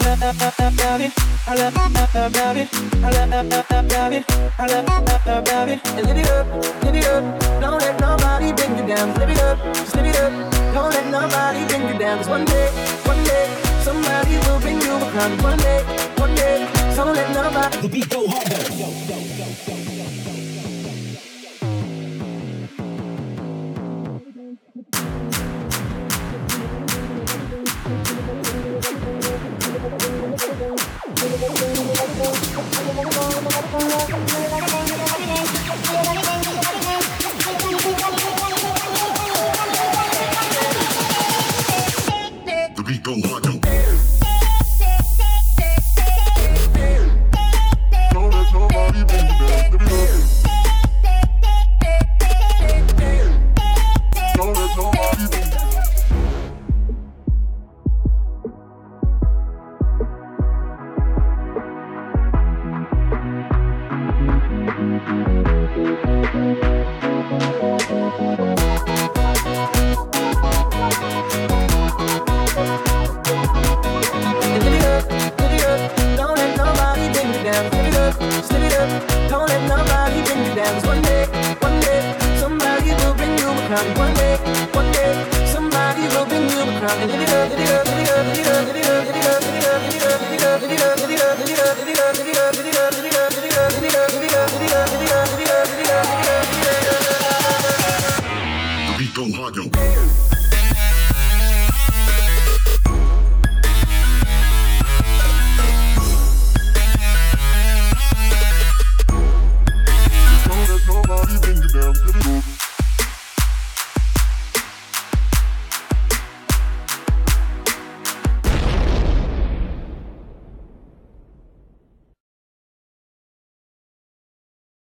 about it. I love about it. I love about it. I love about it. And live it up, live it up. Don't let nobody bring you down. Live it up, just live it up. Don't let nobody bring you down. 'Cause one day, somebody will bring you a crown. One day, don't let nobody. The beat go harder. The beat go harder. Don't let nobody bring you down. Live it up. Don't let nobody bring you down. One day, somebody will bring you a crown and live it up.